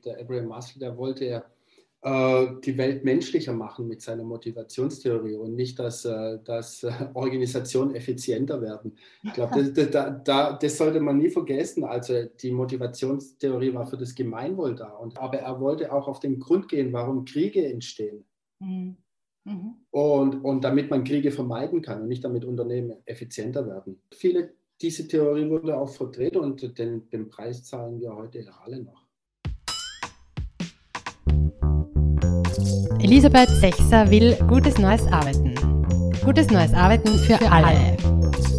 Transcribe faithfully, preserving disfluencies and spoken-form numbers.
der Abraham Maslow, der wollte ja äh, die Welt menschlicher machen mit seiner Motivationstheorie und nicht, dass, äh, dass äh, Organisationen effizienter werden. Ich glaube, das, das, da, da, das sollte man nie vergessen. Also die Motivationstheorie war für das Gemeinwohl da. Und, aber er wollte auch auf den Grund gehen, warum Kriege entstehen. Mhm. Mhm. Und, und damit man Kriege vermeiden kann und nicht damit Unternehmen effizienter werden. Viele, diese Theorie wurde auch verdreht und den, den Preis zahlen wir heute ja alle noch. Elisabeth Sechser will gutes neues Arbeiten. Gutes neues Arbeiten für, für alle. alle.